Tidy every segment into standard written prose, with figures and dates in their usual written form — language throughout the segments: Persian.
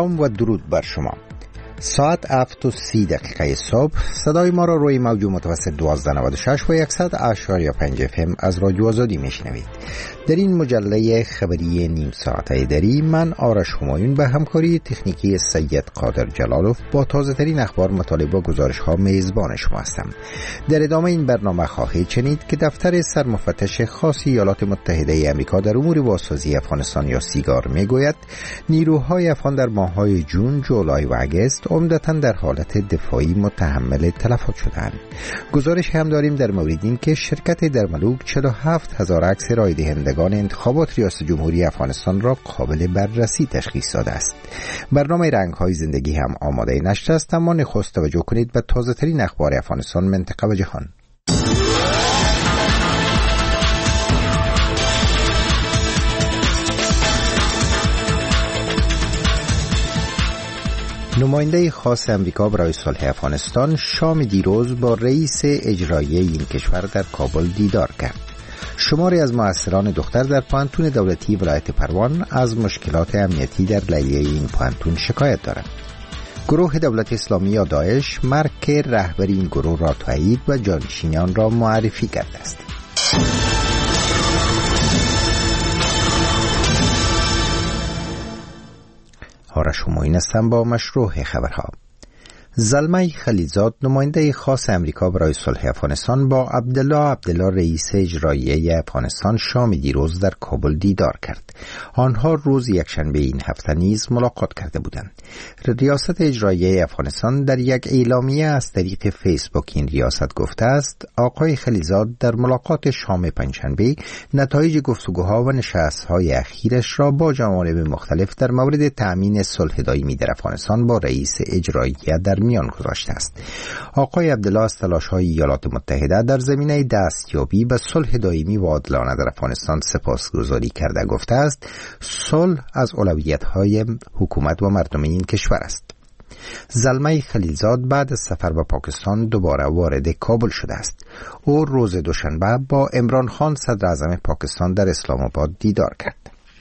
سلام و درود بر شما. ساعت 7:30 صبح صدای ما را روی موج متوسط 1296 و 100.5 FM از رادیو آزادی میشنوید. در این مجله خبری نیم ساعته دری من آرش همایون به همکاری تکنیکی سید قادر جلالوف با تازه ترین اخبار، مطالب و گزارش ها میزبان شما هستم. در ادامه این برنامه خواهید شنید که دفتر سرمفتش خاص ایالات متحده آمریکا در امور بازسازی افغانستان یا سیگار میگوید نیروهای افغان در ماه‌های جون، جولای و اگست عمدتاً در حالت دفاعی متحمل تلفات شدند. گزارش هم داریم در مورد این که شرکت درملوک 47,000 عکس رای دهندگان انتخابات ریاست جمهوری افغانستان را قابل بررسی تشخیص داده است. برنامه رنگ‌های زندگی هم آماده نشر است، اما نخست توجه کنید به تازه ترین اخبار افغانستان، منطقه و جهان. نماینده خاص امریکا برای صلح افغانستان شام دیروز با رئیس اجرایی این کشور در کابل دیدار کرد. شماری از مؤثران دختر در پوهنتون دولتی ولایت پروان از مشکلات امنیتی در لیلیه این پوهنتون شکایت دارند. گروه دولت اسلامی یا داعش مرگ رهبر این گروه را تایید و جانشینان را معرفی کرده است. آرش همایون هستم با مشروع خبرها. زلمه خلیلزاد نماینده خاص امریکا برای صلح افغانستان با عبدالله رئیس اجرایی افغانستان شام دیروز در کابل دیدار کرد. آنها روز یکشنبه این هفته نیز ملاقات کرده بودند. ریاست اجرایی افغانستان در یک اعلامیه از طریق فیسبوک این ریاست گفته است آقای خلیلزاد در ملاقات شام پنجشنبه نتایج گفتگوها و نشست‌های اخیرش را با جوانب مختلف در مورد تأمین صلح دائمی در افغانستان با رئیس اجرایی در میان گذاشته است. آقای عبدالله از تلاش‌های ایالات متحده در زمینه دستیابی به صلح دائمی و عادلانه در افغانستان سپاسگزاری کرده گفته است صلح از اولویت‌های حکومت و مردم این کشور است. زلمه خلیلزاد بعد از سفر به پاکستان دوباره وارد کابل شده است. او روز دوشنبه با عمران خان صدر اعظم پاکستان در اسلام آباد دیدار کرد.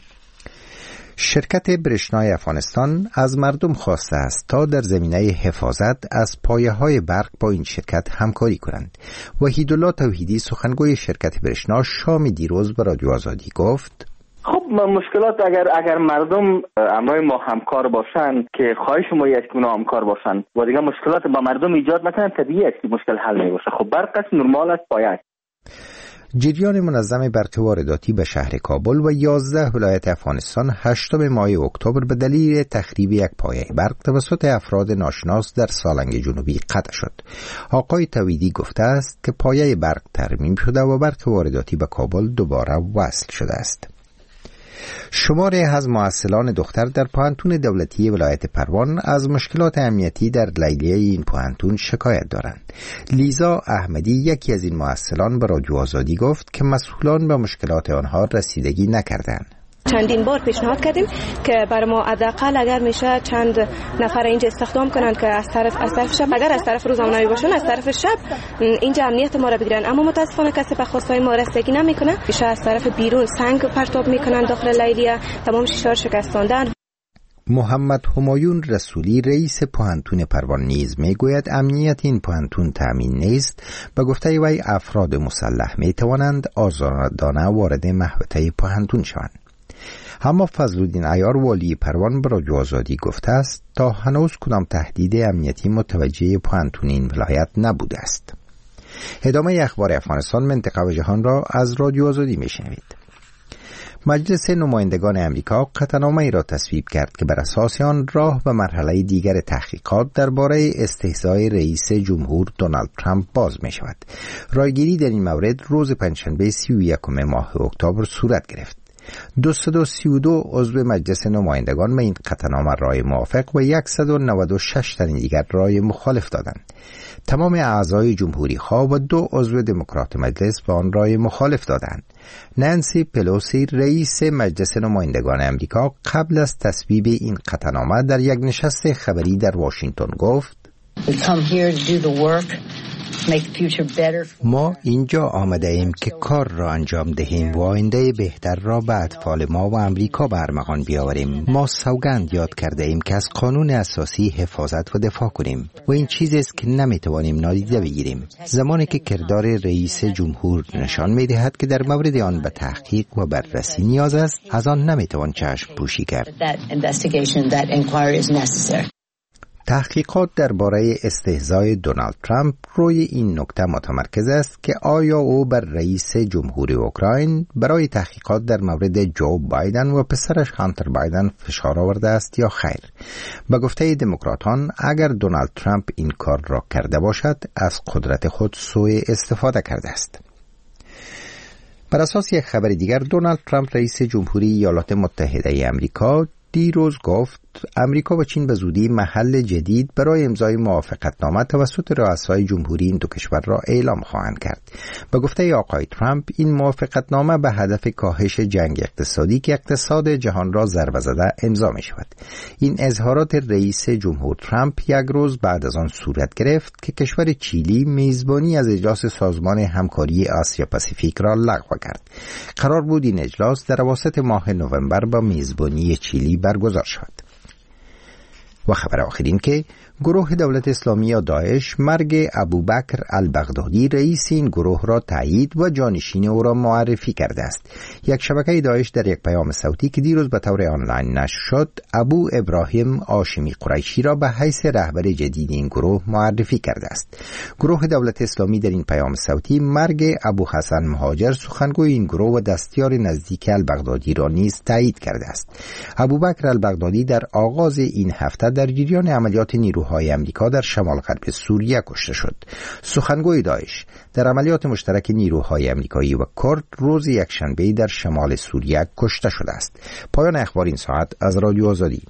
شرکت برشنای افغانستان از مردم خواسته است تا در زمینه حفاظت از پایه‌های برق با این شرکت همکاری کنند. وحیدالله توحیدی سخنگوی شرکت برشنا شام دیروز به رادیو آزادی گفت: خب مشکلات اگر مردم همراه ما همکار باشند که خواهش ما است که اونا همکار باشند و دیگه مشکلات با مردم ایجاد نکنن، طبیعی است که مشکل حل نمیشه. خب برق است، نرمال است، پایه است. جریان منظم برق وارداتی به شهر کابل و 11 ولایت افغانستان 8 ماه اکتبر به دلیل تخریب یک پایه برق توسط افراد ناشناس در سالنگ جنوبی قطع شد. آقای توحیدی گفته است که پایه برق ترمیم شده و برق وارداتی به کابل دوباره وصل شده است. شماری از مؤثران دختر در پوهنتون دولتی ولایت پروان از مشکلات امنیتی در لیلیه این پوهنتون شکایت دارند. لیزا احمدی یکی از این مؤثران به رادیو آزادی گفت که مسئولان به مشکلات آنها رسیدگی نکردند. چندین بار پیشنهاد کردیم که برای ما حداقل اگر میشه چند نفر اینجا استخدام کنن که از طرف شب، اگر از طرف روزنامه‌نگاری باشن از طرف شب اینجا امنیت ما را بگیرن، اما متاسفانه کسی به خواستهای ما رسیدگی نمیکنه. میشه از طرف بیرون سنگ پرتاب میکنن داخل لیلیه، تمام شیشه‌ها شکستاندن. محمد همایون رسولی رئیس پوهنتون پروان نیز میگوید امنیت این پوهنتون تامین نیست. به گفته وی افراد مسلح میتوانند آزادانه وارد محوطه پوهنتون شوند. اما فضلالدین عیار والی پروان به رادیو آزادی گفته است تا هنوز کدام تهدید امنیتی متوجه پوهنتون این ولایت نبوده است. ادامه اخبار افغانستان، منطقه و جهان را از رادیو آزادی میشنوید. مجلس نمایندگان امریکا قطعنامه‌ای را تصویب کرد که بر اساس آن راه به مرحله دیگر تحقیقات درباره استهزای رئیس جمهور دونالد ترامپ باز می شود. رایگیری در این مورد روز پنجشنبه 31 ماه اکتبر صورت گرفت. 232 عضو مجلس نمایندگان به این قطعنامه رای موافق و 196 تن دیگر رای مخالف دادند. تمام اعضای جمهوری خواه و 2 عضو دموکرات مجلس به آن رای مخالف دادند. نانسی پلوسی رئیس مجلس نمایندگان امریکا قبل از تصویب این قطعنامه در یک نشست خبری در واشنگتن گفت: ما اینجا آمده ایم که کار را انجام دهیم و آینده بهتر را به اطفال ما و امریکا به ارمغان بیاوریم. ما سوگند یاد کرده ایم که از قانون اساسی حفاظت و دفاع کنیم و این چیزی است که نمیتوانیم نادیده بگیریم. زمانی که کردار رئیس جمهور نشان میدهد که در مورد آن به تحقیق و بررسی نیاز است، از آن نمیتوان چشم پوشی کرد. تحقیقات درباره استهزای دونالد ترامپ روی این نکته متمرکز است که آیا او بر رئیس جمهوری اوکراین برای تحقیقات در مورد جو بایدن و پسرش هانتر بایدن فشار آورده است یا خیر. به گفته دموکراتان، اگر دونالد ترامپ این کار را کرده باشد، از قدرت خود سوء استفاده کرده است. بر اساس یک خبر دیگر، دونالد ترامپ رئیس جمهوری ایالات متحده آمریکا دیروز گفت امریکا و چین به زودی محل جدید برای امضای موافقتنامه توسط رؤسای جمهوری این دو کشور را اعلام خواهند کرد. به گفته آقای ترامپ، این موافقتنامه به هدف کاهش جنگ اقتصادی که اقتصاد جهان را ضربه زده امضا می شود. این اظهارات رئیس جمهور ترامپ یک روز بعد از آن صورت گرفت که کشور چیلی میزبانی از اجلاس سازمان همکاری آسیا پاسیفیک را لغو کرد. قرار بود این اجلاس در اواسط ماه نوامبر با میزبانی چیلی برگزار شود. و خبر آخرین که گروه دولت اسلامی یا داعش مرگ ابوبکر البغدادی رئیس این گروه را تایید و جانشین او را معرفی کرده است. یک شبکه داعش در یک پیام صوتی که دیروز به طور آنلاین نشر شد، ابو ابراهیم هاشمی قریشی را به حیث رهبر جدید این گروه معرفی کرده است. گروه دولت اسلامی در این پیام صوتی مرگ ابو حسن مهاجر سخنگوی این گروه و دستیار نزدیک البغدادی را نیز تایید کرده است. ابوبکر البغدادی در آغاز این هفته در جریان عملیات نیروهای امریکا در شمال غرب سوریه کشته شد. سخنگوی داعش در عملیات مشترک نیروهای امریکایی و کرد روز یکشنبه در شمال سوریه کشته شده است. پایان اخبار این ساعت از رادیو آزادی.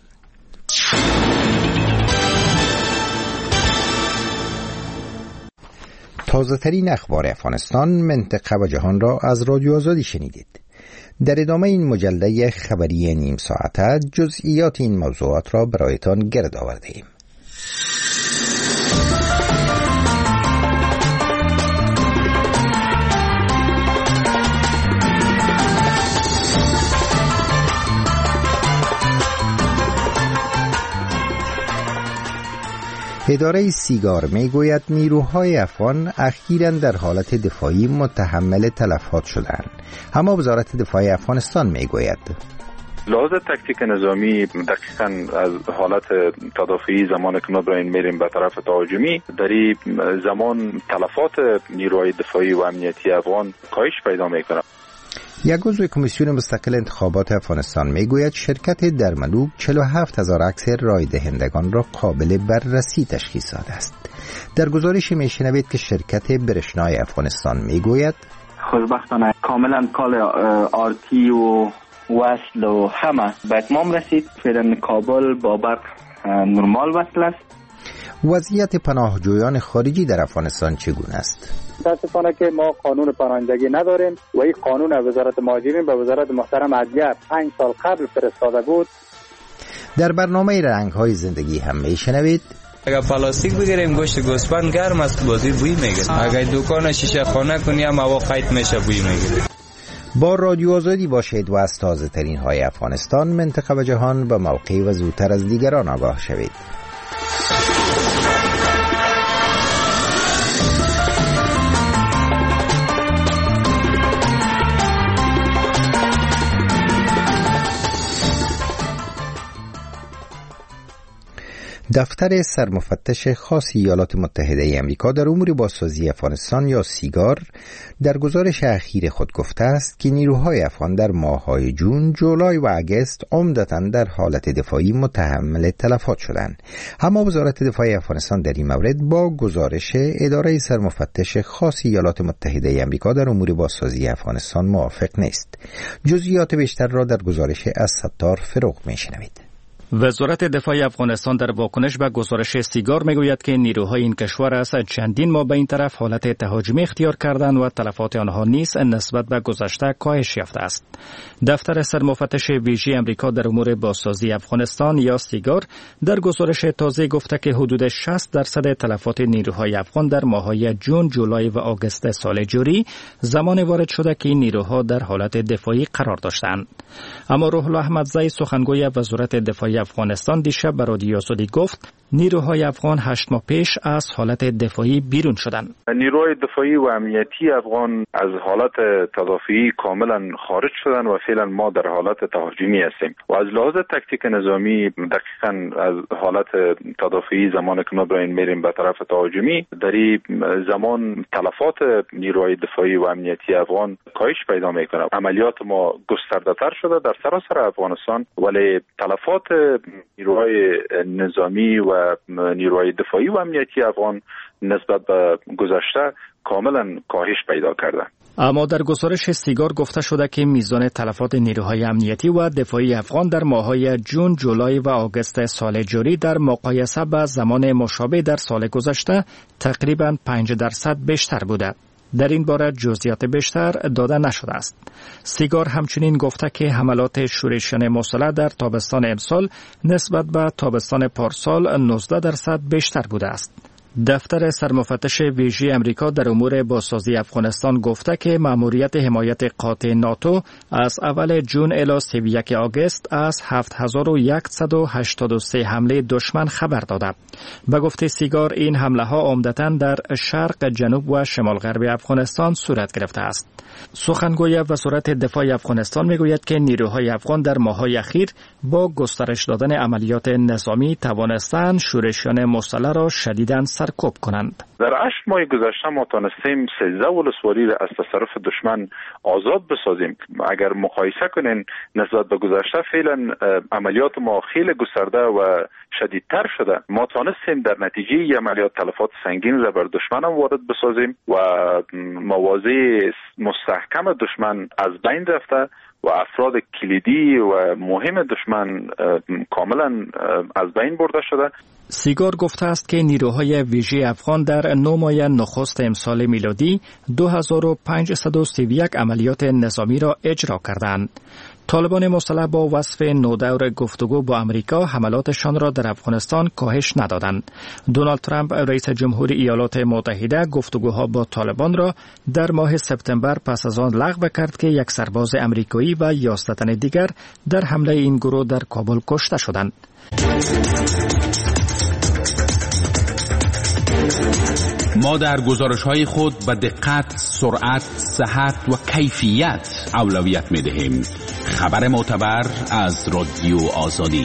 تازه ترین اخبار افغانستان، منطقه و جهان را از رادیو آزادی شنیدید. در ادامه این مجله خبری نیم ساعته جزئیات این موضوعات را برایتان گرد آورده ایم. اداره سیگار می گوید نیروهای افغان اخیراً در حالت دفاعی متحمل تلفات شدند. اما وزارت دفاع افغانستان می گوید لحاظ تکتیک نظامی دقیقاً از حالت تدافعی زمان که ما براین میریم به طرف تهاجمی، در این زمان تلفات نیروهای دفاعی و امنیتی افغان کاهش پیدا میکنه. یک عضو کمیسیون مستقل انتخابات افغانستان میگوید شرکت درملوب 47,000 عکس رای دهندگان را قابل بررسی تشخیص داده است. در گزارشی میشنوید که شرکت برشنای افغانستان میگوید خوشبختانه کاملا کال آرتی و وصل و همه به اتمام رسید. فعلا کابل با برق نرمال وصل است. وضعیت پناهجویان خارجی در افغانستان چگونه است؟ متاسفانه که ما قانون پناهندگی نداریم و این قانون وزارت مهاجرین به وزارت محترم عدلیه 5 سال قبل فرستاده بود. در برنامه رنگ‌های زندگی هم میشنوید اگر پلاستیک بگیریم گوشت گوسفند گرم است بازی بوی میگیره. اگر دکان شیشه خانه کنیم هوا قیت میشه بوی میگیره. با رادیو آزادی باشید و از تازه ترین های افغانستان، منطقه و جهان به موقع و زودتر از دیگران آگاه شوید. دفتر سرمفتش خاص ایالات متحده آمریکا در امور بازسازی افغانستان یا سیگار در گزارش اخیر خود گفته است که نیروهای افغان در ماه‌های جون، جولای و اگست عمدتاً در حالت دفاعی متحمل تلفات شدند. اما وزارت دفاع افغانستان در این مورد با گزارش اداره سرمفتش خاص ایالات متحده آمریکا در امور بازسازی افغانستان موافق نیست. جزئیات بیشتر را در گزارش از ستار فروغ می‌شنوید. وزارت دفاع افغانستان در واکنش به گزارش سیگار میگوید که نیروهای این کشور از چندین ماه به این طرف حالت تهاجمی اختیار کردند و تلفات آنها نیز نسبت به گذشته کاهش یافته است. دفتر سرمفتش ویژه آمریکا در امور بازسازی افغانستان یا سیگار در گزارش تازه گفته که حدود 60% تلفات نیروهای افغان در ماه‌های جون، جولای و آگوست سال جاری زمان وارد شده که این نیروها در حالت دفاعی قرار داشتند. اما روح الله احمدزی سخنگوی وزارت دفاع افغانستان دیشب به رادیو آزادی گفت نیروهای افغان 8 ماه پیش از حالت دفاعی بیرون شدند. نیروهای دفاعی و امنیتی افغان از حالت تدافعی کاملا خارج شدند و فعلا ما در حالت تهاجمی هستیم و از لحاظ تکتیک نظامی دقیقاً از حالت تدافعی زمان که ما بریم میریم به طرف تهاجمی در این زمان تلفات نیروهای دفاعی و امنیتی افغان کاهش پیدا میکنه. عملیات ما گسترده‌تر شده در سراسر افغانستان ولی تلفات نیروهای نظامی و نیروهای دفاعی و امنیتی افغان نسبت به گذشته کاملا کاهش پیدا کرده. اما در گزارش سیگار گفته شده که میزان تلفات نیروهای امنیتی و دفاعی افغان در ماه‌های جون، جولای و آگوست سال جاری در مقایسه با زمان مشابه در سال گذشته تقریباً 5% بیشتر بوده. در این باره جزئیات بیشتر داده نشده است. سیگار همچنین گفته که حملات شورشیان مسلح در تابستان امسال نسبت به تابستان پارسال 19% بیشتر بوده است. دفتر سرمفتش ویژه آمریکا در امور بازسازی افغانستان گفته که مأموریت حمایت قاطع ناتو از اول جون الی 31 آگوست از 7183 حمله دشمن خبر داده. به گفته سیگار این حمله ها عمدتاً در شرق، جنوب و شمال غرب افغانستان صورت گرفته است. سخنگوی وزارت دفاع افغانستان میگوید که نیروهای افغان در ماه‌های اخیر با گسترش دادن عملیات نظامی توانستند شورشیان مسلح را شدیداً سرکوب کنند. در 8 ماه گذشته ما تانستیم 13 ولسوالی را از تصرف دشمن آزاد بسازیم. اگر مقایسه کنین نسبت به گذشته فعلا عملیات ما خیلی گسترده و شدیدتر شده. ما تانستیم در نتیجه عملیات تلفات سنگین را بر دشمن هم وارد بسازیم و مواضع مستحکم دشمن از بین رفته و افراد کلیدی و مهم دشمن کاملا از بین برده شده. سیگار گفته است که نیروهای ویژه افغان در 9 ماه نخست امسال میلادی 2531 عملیات نظامی را اجرا کردند. طالبان مسلح با وصف نودور گفتگو با امریکا حملاتشان را در افغانستان کاهش ندادند. دونالد ترامپ رئیس جمهور ایالات متحده گفتگوها با طالبان را در ماه سپتامبر پس از آن لغو کرد که یک سرباز امریکایی و 11 تن دیگر در حمله این گروه در کابل کشته شدند. ما در گزارش‌های خود به دقت، سرعت، صحت و کیفیت اولویت می‌دهیم. خبر معتبر از رادیو آزادی.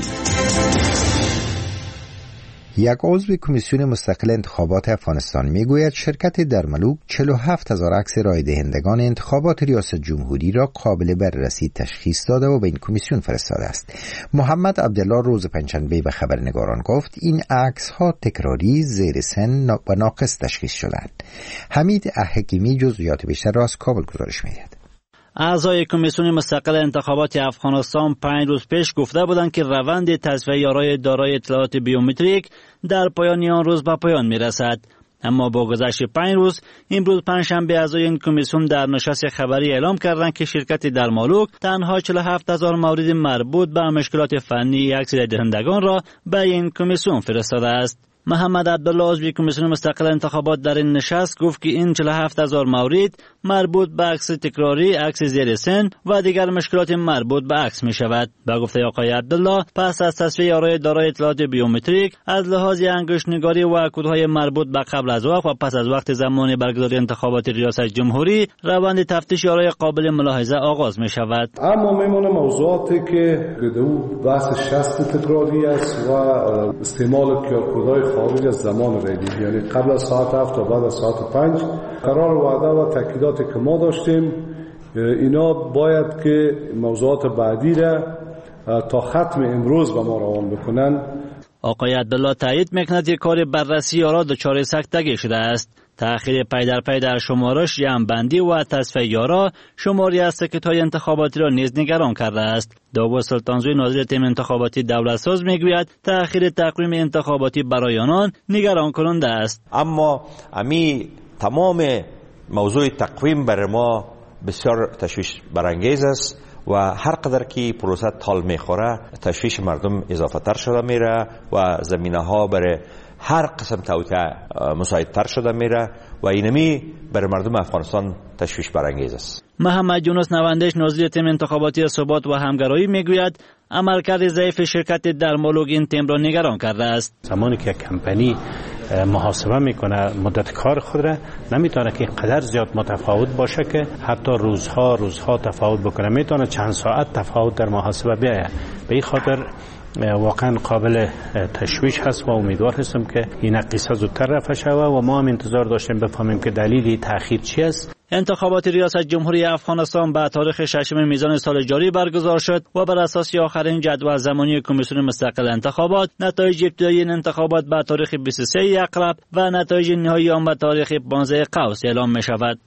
یک عضو کمیسیون مستقل انتخابات افغانستان میگوید شرکت درملوک 47,000 عکس رای دهندگان انتخابات ریاست جمهوری را قابل بررسی تشخیص داده و به این کمیسیون فرستاده است. محمد عبدالله روز پنجشنبه به خبرنگاران گفت این عکس ها تکراری، زیر سن و ناقص تشخیص شدند. حمید حکیمی جزئیات بیشتر را از کابل گزارش می‌دهد. اعضای کمیسیون مستقل انتخابات افغانستان 5 روز پیش گفته بودند که روند تصفیه یارای دارای اطلاعات بیومتریک در پایان آن روز به پایان می‌رسد. اما با گذشت 5 روز امروز پنجشنبه اعضای این کمیسیون در نشست خبری اعلام کردند که شرکت درمالوک تنها 47,000 مورد مربوط به مشکلات فنی عکس دهندگان را به این کمیسیون فرستاده است. محمد عبدالله عضو کمیسیون مستقل انتخابات در این نشست گفت که این 47,000 مورد مربوط به عکس تکراری، عکس زیر سن و دیگر مشکلات مربوط به عکس می شود. به گفته آقای عبدالله پس از تصفیه یارای دارای اطلاعات بیومتریک از لحاظ انگشت‌نگاری و کدهای مربوط به قبل از وقت و پس از وقت زمان برگزاری انتخابات ریاست جمهوری روند تفتیش یارای قابل ملاحظه آغاز می شود. اما میمونه موضوعاتی که بحث شست تکراری است و استعمال کدهای خارج از زمان ریلی، یعنی قبل از ساعت 7 تا بعد از ساعت 5. قرار وعده و تاکیداتی که ما داشتیم اینا باید که موضوعات بعدی را تا ختم امروز به ما روان بکنن. آقای عبدالله تایید میکند که کار بررسی یارا دچار سکتگی شده است. تأخیر پی در پی در شمارش، جمع‌بندی و تصفیه یارا شماری از تیکت‌های انتخاباتی را نیز نگران کرده است. داوود سلطانزوی ناظر تیم انتخاباتی دولتساز میگوید تأخیر تقویم انتخاباتی برای آنان نگران کننده است. اما امی تمام موضوع تقویم برای ما بسیار تشویش برانگیز است و هر قدر که پروسه طول میخوره تشویش مردم اضافه تر شده میره و زمینه ها برای هر قسم توطئه مساعدتر شده میره و اینمی برای مردم افغانستان تشویش برانگیز است. محمد یونس نواندش ناظر تیم انتخاباتی ثبات و همگرایی میگوید عملکرد ضعیف شرکت در مالوگ این تیم را نگران کرده است. زمانی که کمپانی محاسبه میکنه مدت کار خود را، نمیتونه که قدر زیاد متفاوت باشه که حتی روزها تفاوت بکنه، میتونه چند ساعت تفاوت در محاسبه بیاید. به این خاطر واقعا قابل تشویش هست و امیدوار هستم که این قصه زودتر رفع شود و ما هم انتظار داشتیم بفهمیم که دلیل تأخیر چی است. انتخابات ریاست جمهوری افغانستان به تاریخ 6 میزان سال جاری برگزار شد و بر اساس آخرین جدول زمانی کمیسیون مستقل انتخابات نتایج ابتدایی این انتخابات به تاریخ 23 اقرب و نتایج نهایی آن به تاریخ 15 قوس اعلام می شود.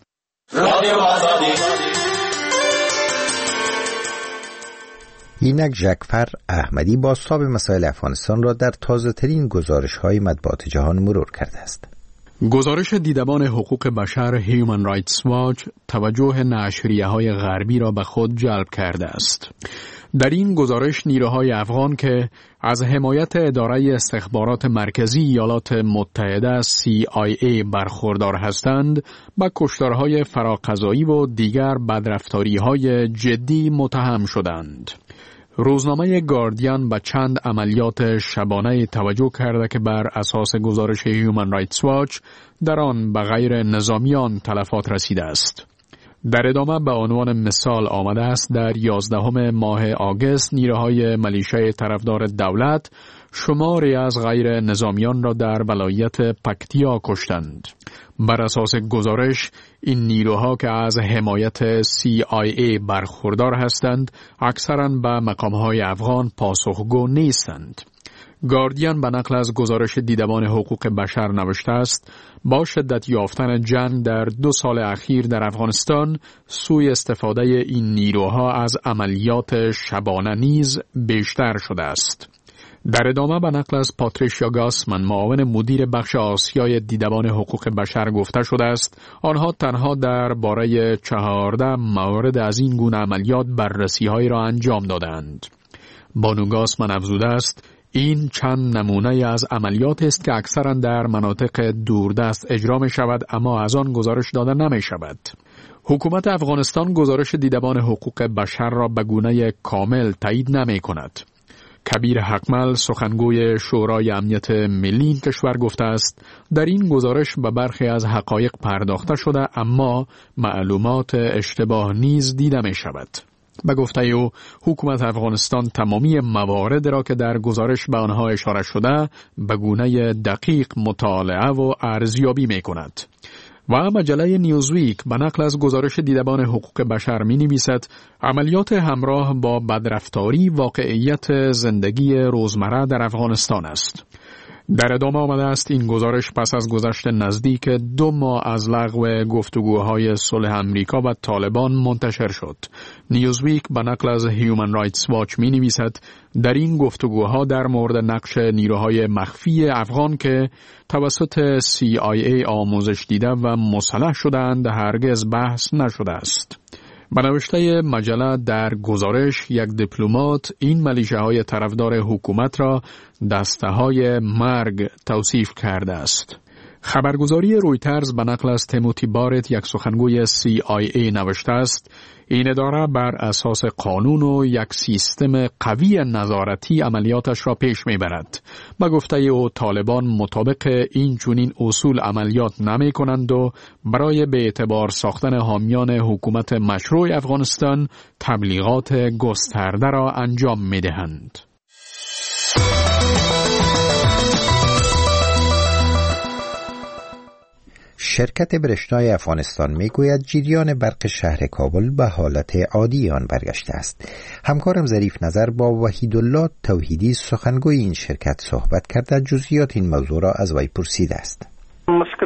اینک ژکفر احمدی بازتاب مسائل افغانستان را در تازه‌ترین گزارش‌های مطبوعات جهان مرور کرده است. گزارش دیدبان حقوق بشر هیومن رایتس واچ توجه نشریه‌های غربی را به خود جلب کرده است. در این گزارش نیروهای افغان که از حمایت اداره استخبارات مرکزی ایالات متحده CIA برخوردار هستند، به کشتارهای فراقضایی و دیگر بدرفتاری‌های جدی متهم شدند. روزنامه گاردین به چند عملیات شبانه توجه کرده که بر اساس گزارش هیومن رایتس واچ در آن به غیر نظامیان تلفات رسیده است. در ادامه به عنوان مثال آمده است در 11 ماه آگوست نیروهای ملیشه طرفدار دولت شماری از غیر نظامیان را در ولایت پکتیا کشتند. بر اساس گزارش این نیروها که از حمایت CIA برخوردار هستند اکثراً به مقامهای افغان پاسخگو نیستند. گاردین به نقل از گزارش دیدبان حقوق بشر نوشته است با شدت یافتن جنگ در 2 سال اخیر در افغانستان سوء استفاده این نیروها از عملیات شبانه نیز بیشتر شده است. در ادامه به نقل از پاتریشیا گاسمن معاون مدیر بخش آسیای دیدبان حقوق بشر گفته شده است آنها تنها در باره 14 مورد از این گونه عملیات بررسی‌هایی را انجام دادند. بانو گاسمن افزوده است این چند نمونه از عملیات است که اکثرا در مناطق دوردست اجرا می شود اما از آن گزارش داده نمی شود. حکومت افغانستان گزارش دیدبان حقوق بشر را به گونه کامل تایید نمی کند. کبیر حقمل سخنگوی شورای امنیت ملی این کشور گفته است در این گزارش به برخی از حقایق پرداخته شده اما معلومات اشتباه نیز دیده می شود. به گفته او حکومت افغانستان تمامی موارد را که در گزارش به آنها اشاره شده به گونه دقیق مطالعه و ارزیابی می کند. و مجله نیوزویک به نقل از گزارش دیدبان حقوق بشر می نویسد عملیات همراه با بدرفتاری واقعیت زندگی روزمره در افغانستان است. در ادامه آمده است این گزارش پس از گذشت نزدیک 2 ماه از لغو گفتگوهای صلح امریکا و طالبان منتشر شد. نیوزویک به نقل از هیومن رایتس واچ می نویسد در این گفتگوها در مورد نقش نیروهای مخفی افغان که توسط CIA آموزش دیده و مسلح شدند هرگز بحث نشده است. به نوشته مجله در گزارش یک دیپلمات این ملیشه های طرفدار حکومت را دسته های مرگ توصیف کرده است. خبرگزاری رویترز به نقل از تیموتی بارت یک سخنگوی CIA نوشته است این اداره بر اساس قانون و یک سیستم قوی نظارتی عملیاتش را پیش میبرد. به گفته او طالبان مطابق این چنین اصول عملیات نمی کنند و برای به اعتبار ساختن حامیان حکومت مشروع افغانستان تبلیغات گسترده را انجام می دهند. شرکت برشتای افغانستان میگوید جریان برق شهر کابل به حالت عادی آن برگشته است. همکارم ظریف نظر با وحیدالله توحیدی سخنگوی این شرکت صحبت کرده جزئیات این موضوع را از وی پرسیده است. مشکل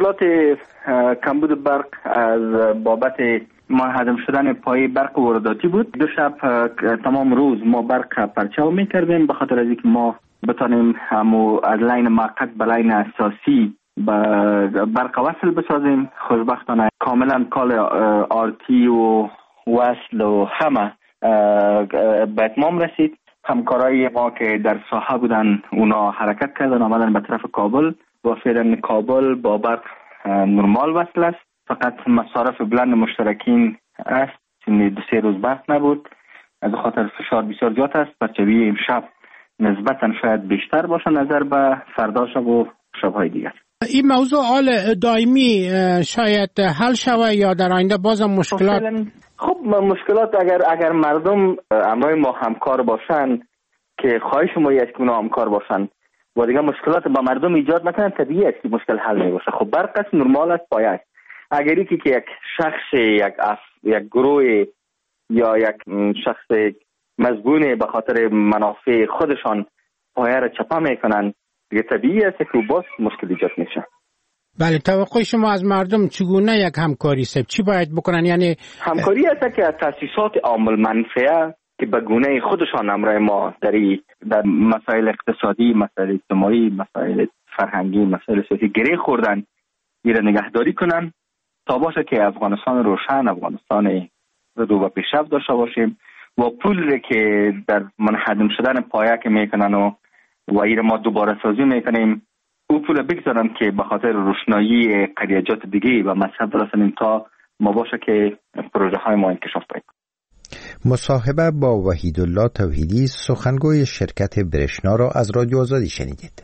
مشکلات کمبود برق از بابت منهدم شدن پای برق وارداتی بود. 2 شب تمام روز ما برق پرچاو میکردیم به خاطر از اینکه ما بتانیم همو از لاین موقت به لاین اساسی برق وصل بسازیم. خوشبختانه کاملا کال آرتی و وصل و همه به اتمام رسید. همکارای ما که در ساحه بودن اونا حرکت کردن آمدن به طرف کابل و فعلا کابل با برق نرمال وصل است. فقط مصارف بلند مشترکین است. 2-3 روز برق نبود. از خاطر فشار بسیار زیاد است. پرچوی امشب نسبتا شاید بیشتر باشه نظر به فردا شب و شب‌های دیگر. این موضوع حال دائمی شاید حل شود یا در آینده بازم مشکلات؟ خب مشکلات اگر مردم همراه ما همکار باشن که خواهش ما است که اونا همکار باشن و دیگه مشکلات با مردم ایجاد نکنن طبیعی است که مشکل حل نمیشه. خب برق است نرمال است پایه است. اگر یکی که یک شخص یک گروه یا یک شخص مزبون به خاطر منافع خودشان پایه را چپا میکنن دیگه طبیعی است که باز مشکل ایجاد میشه. بله، توقع شما از مردم چگونه یک همکاری است؟ چی باید بکنن؟ یعنی همکاری است که از تاسیسات عامل منفعه که به گونه خودشان همراه ما در مسائل اقتصادی، مسائل اجتماعی، مسائل فرهنگی، مسائل سیاسی گره خوردن ایره نگهداری کنن تا باشه که افغانستان روشن، افغانستان رو به پیشرفت داشته باشیم و پول که در منهدم شدن پایه که میکنن و ایره ما دوباره سازی میکنیم او پول بگذارن که به خاطر روشنایی قریجات دیگه و مذهب برسنیم تا ما باشه که پروژه های ما انکشاف پیدا. مصاحبه با وحیدالله توحیدی سخنگوی شرکت برشنا را از رادیو آزادی شنیدید.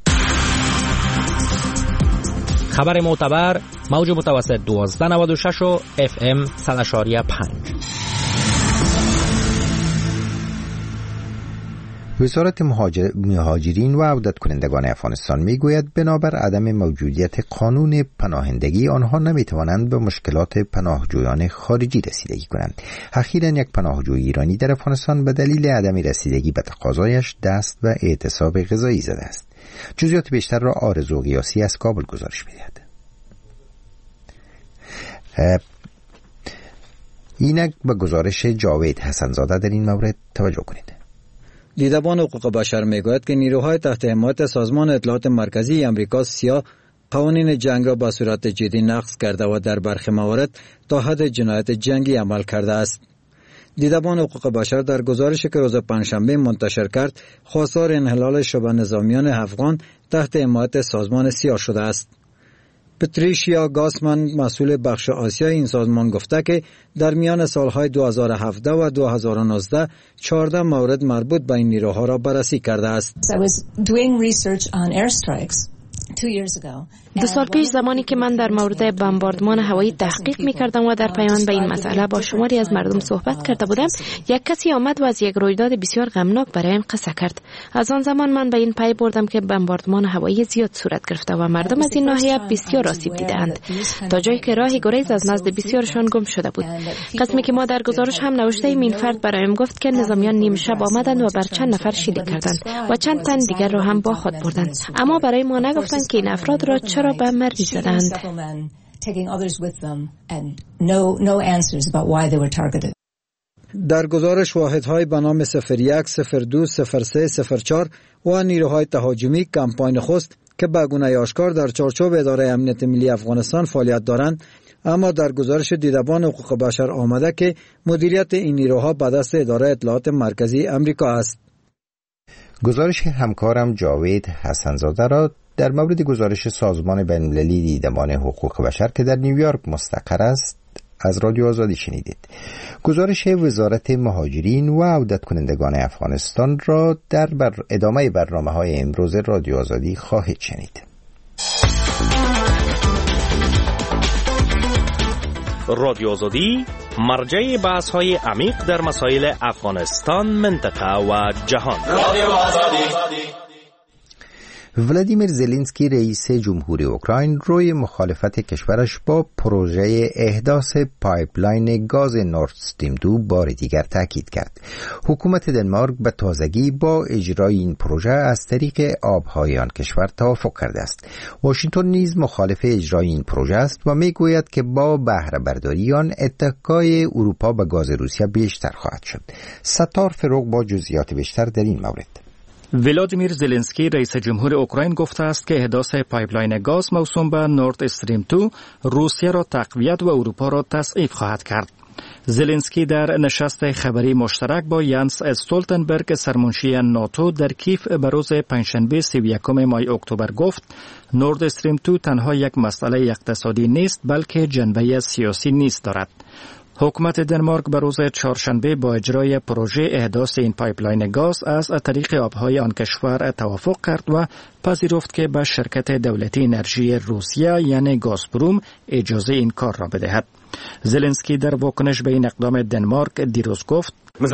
خبر معتبر موج متوسط 1296 و FM 100.5. وزارت مهاجرین و عودت کنندگان افغانستان میگوید بنابر عدم موجودیت قانون پناهندگی آنها نمیتوانند به مشکلات پناهجویان خارجی رسیدگی کنند. اخیراً یک پناهجوی ایرانی در افغانستان به دلیل عدم رسیدگی به تقاضایش دست و اعتصاب غذایی زده است. جزئیات بیشتر را آرزو قیاسی از کابل گزارش می‌دهد. اینک به گزارش جاوید حسن‌زاده در این مورد توجه کنید. دیدبان حقوق بشر میگوید که نیروهای تحت حمایت سازمان اطلاعات مرکزی امریکا سیا قوانین جنگ را به صورت جدی نقض کرده و در برخی موارد تا حد جنایت جنگی عمل کرده است. دیدبان حقوق بشر در گزارشی که روز پنجشنبه منتشر کرد خواستار انحلال شبه نظامیان افغان تحت حمایت سازمان سیا شده است. پتریشیا گاسمن مسئول بخش آسیا این سازمان گفته که در میان سالهای 2017 و 2019 14 مورد مربوط به این نیروها را بررسی کرده است. 2 سال پیش زمانی که من در مورد بمباردمان هوایی تحقیق می‌کردم و در پیوند به این مسئله با شماری از مردم صحبت کرده بودم، یک کسی آمد و از یک رویداد بسیار غمناک برایم قصه کرد. از آن زمان من به این پی بردم که بمباردمان هوایی زیاد صورت گرفته و مردم از این ناحیه بسیار آسیب دیدند، تا جایی که راهی گریز از نزد بسیارشان گم شده بود. قسمی که ما در گزارش هم نوشته‌ایم این فرد برایم گفت که نظامیان نیم شب آمدند و بر چند نفر شلیک کردند و چند تن دیگر را هم با خود بردند، اما برای ما نگفتند که این افراد را چرا به مردی زدند. در گزارش واحدهای به نام 01, 02, 03, 04 و نیروهای تهاجمی کمپاین خست که به گونه آشکار در چارچوب اداره امنیت ملی افغانستان فعالیت دارند، اما در گزارش دیدبان حقوق بشر آمده که مدیریت این نیروها به دست اداره اطلاعات مرکزی امریکا است. گزارش همکارم جاوید حسن‌زاده را در مورد گزارش سازمان بین‌المللی دیدبان حقوق بشر که در نیویورک مستقر است از رادیو آزادی شنیدید. گزارش وزارت مهاجرین و عودت کنندگان افغانستان را در ادامه برنامه‌های امروز رادیو آزادی خواهید شنید. رادیو آزادی مرجع بحث‌های عمیق در مسائل افغانستان، منطقه و جهان. ولادیمیر زلنسکی رئیس جمهوری اوکراین روی مخالفت کشورش با پروژه احداث پایپلاین گاز نورد استریم 2 بار دیگر تاکید کرد. حکومت دنمارک به تازگی با اجرای این پروژه از طریق آبهای آن کشور توافق کرده است. واشنگتن نیز مخالف اجرای این پروژه است و میگوید که با بهره برداری آن اتکای اروپا به گاز روسیه بیشتر خواهد شد. ستار فروغ با جزئیات بیشتر در این مورد. ولادیمیر زلنسکی رئیس جمهور اوکراین گفته است که احداث پایپلاین گاز موسوم به نورد استریم 2 روسیه را تقویت و اروپا را تضعیف خواهد کرد. زلنسکی در نشست خبری مشترک با یانس استولتنبرگ سرمنشی ناتو در کیف به روز پنجشنبه 31 ماه اکتبر گفت نورد استریم 2 تنها یک مسئله اقتصادی نیست بلکه جنبه سیاسی نیز دارد. حکومت دنمارک به روز چهارشنبه با اجرای پروژه احداث این پایپلاین گاز از طریق آبهای آن کشور توافق کرد و پذیرفت که به شرکت دولتی انرژی روسیه یعنی گازپروم اجازه این کار را بدهد. زلنسکی در واکنش به این اقدام دنمارک دیروز گفت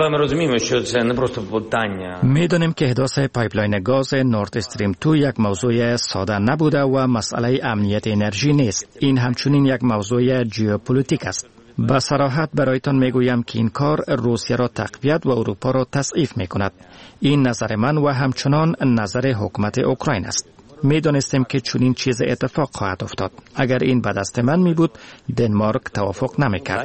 می‌دانیم که احداث پایپلاین گاز نورد استریم 2 یک موضوع ساده نبوده و مسئله امنیت انرژی نیست. این همچنین یک موضوع ژئوپلیتیک است. با صراحت برایتان میگویم که این کار روسیه را تقویت و اروپا را تضعیف میکند. این نظر من و همچنان نظر حکومت اوکراین است. میدانستیم که چنین چیز اتفاق خواهد افتاد. اگر این به دست من می بود دنمارک توافق نمیکرد.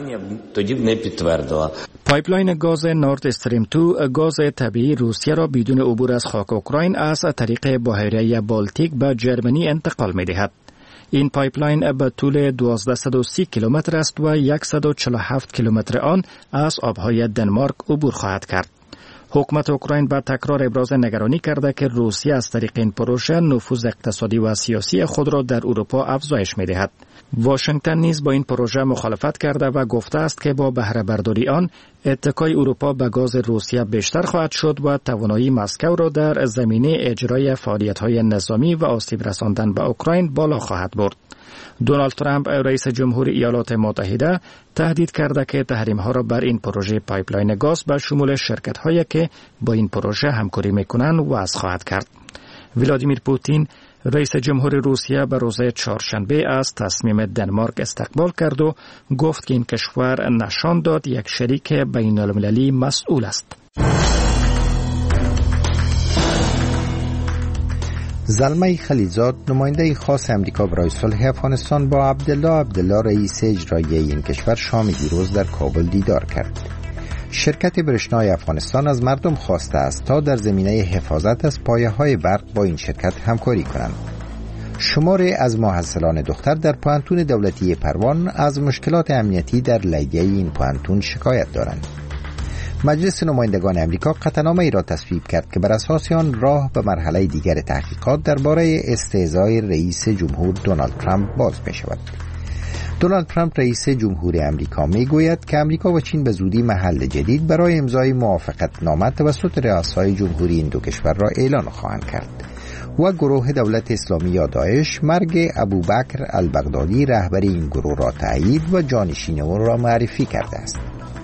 پایپلاین گاز نورد استریم 2 گاز طبیعی روسیه را بدون عبور از خاک اوکراین از طریق بحیره بالتیک به جرمنی انتقال میدهد. این پایپلاین به طول 1230 کیلومتر است و 147 کیلومتر آن از آبهای دنمارک عبور خواهد کرد. حکومت اوکراین با تکرار ابراز نگرانی کرده که روسیه از طریق این پروژه نفوذ اقتصادی و سیاسی خود را در اروپا افزایش می‌دهد. واشنگتن نیز با این پروژه مخالفت کرده و گفته است که با بهره برداری آن اتکای اروپا به گاز روسیه بیشتر خواهد شد و توانایی مسکو را در زمینه اجرای فعالیت‌های نظامی و آسیب رساندن به اوکراین بالا خواهد برد. دونالد ترامپ رئیس جمهور ایالات متحده تهدید کرده که تحریم‌ها را بر این پروژه پایپلاین گاز به شمول شرکت‌هایی که با این پروژه همکاری می‌کنند وضع خواهد کرد. ولادیمیر پوتین رئیس جمهور روسیه به روز چهارشنبه از تصمیم دنمارک استقبال کرد و گفت که این کشور نشان داد یک شریک بین‌المللی مسئول است. زلمه خلیلزاد نماینده خاص امریکا برای صلح افغانستان با عبدالله رئیس اجرایی این کشور شام دیروز در کابل دیدار کرد. شرکت برشنای افغانستان از مردم خواسته است تا در زمینه حفاظت از پایه‌های برق با این شرکت همکاری کنند. شماری از محصلان دختر در پوهنتون دولتی پروان از مشکلات امنیتی در لیلیه این پوهنتون شکایت دارند. مجلس نمایندگان امریکا قطعنامه‌ای را تصویب کرد که بر اساس آن راه به مرحله دیگر تحقیقات درباره استهزای رئیس جمهور دونالد ترامپ باز می‌شود. دونالد ترامپ رئیس جمهور امریکا میگوید که امریکا و چین به زودی محل جدید برای امضای موافقتنامه توسط رؤسای جمهوری این دو کشور را اعلان خواهند کرد و گروه دولت اسلامی یا داعش مرگ ابوبکر البغدادی رهبر این گروه را تایید و جانشین او را معرفی کرده است.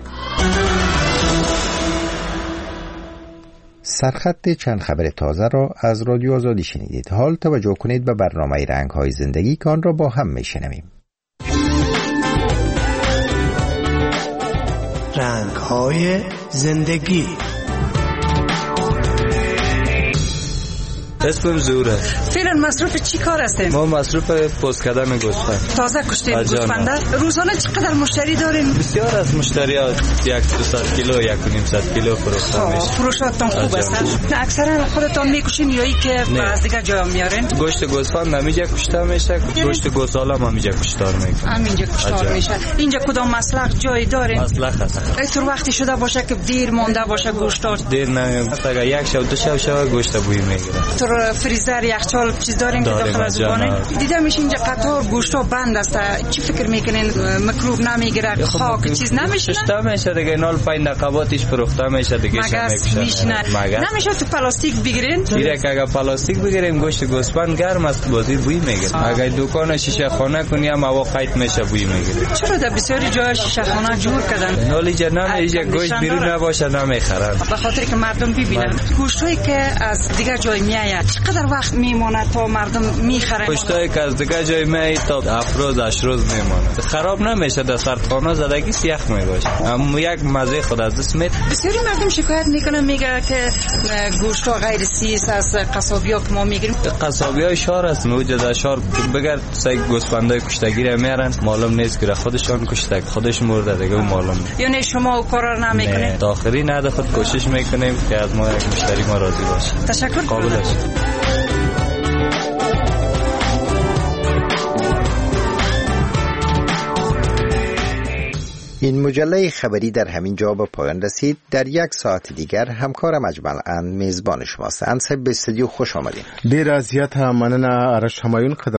سرخط چند خبر تازه را از رادیو آزادی شنیدید. حال توجه کنید به برنامه رنگ‌های زندگی که آن را با هم میشنویم. رنگ‌های زندگی. اسمم زوره. فعلا مصروف چی کار هستین؟ ما مصروف پست کردن گوسفند. تازه کشته گوسفند. روزانه چقدر مشتری دارین؟ بسیار از مشتریات 100 کیلو 1.5 کیلو فروخته میشه. فروشاتون خوب است. اکثرا خودتون میکشین یا ای که از دیگه جا میارین؟ گوشت گوسفند نمیجا کشته میشه، گوشت گوساله هم نمیجا کشتار میکنه. همینجا کشتار میشه. اینجا کدام مسلخ جای دارین؟ مسلخ هست. اینطور وقتی شده باشه که دیر مونده باشه گوشتار؟ دیر نمیاد. اگه یک شب دو شب گوشت بوی میگیره. فریزر یخچال چیز دارین که داخل از اونه دیدم میشه اینجا قطار گوشتا بند است. چی فکر میکنین میکروب نمیگیره خاک چیز نمیشه؟ کشته میشه دیگه نال پای نقاباتش فروخته میشه دیگه میشنه نمیشه تو پلاستیک بگیرین؟ دیگه اگه پلاستیک بگیریم گوشت گوسفند گرم است بازی بوی میگیره. اگه دکان شیشه خانه کنی هم هوا قیت میشه بوی میگیره. چرا در بسیاری جای شیشه خانه جور کردن؟ نالی جنم ایجا گوشت بیرون نباشه نمیخرن به خاطر که مردم ببینن گوشتایی که از دیگه جای میآید چقدر وقت میمونه تا مردم میخرن؟ پشتای که از دیگه جای می تا 7 روز 8 روز میمونه، خراب نمیشه. در سردخانه زدگی سیخ میباشه، اما یک مزه خود از دست میاد. بسیاری مردم شکایت میکنن، میگه که گوشت غیر سیس از قصابی‌ها که ما میگیریم. قصابی‌های شهر است، موجود شهر بگرد سگ گوسفندای کشتگی را میارن، معلوم نیست که خودشان کشته خودش مرده دیگه معلوم نیست. یعنی شما او کارا رو نمیکنید؟ داخلی نه، خود کوشش میکنیم که از ما یک مشتری ما راضی باشه. تشکر. قابلش. این مجله خبری در همین جا به پایان رسید. در یک ساعت دیگر همکارم اجمل میزبان شماست. انصب به استودیو خوش آمدین. دیر از یت مننه آرش همایون.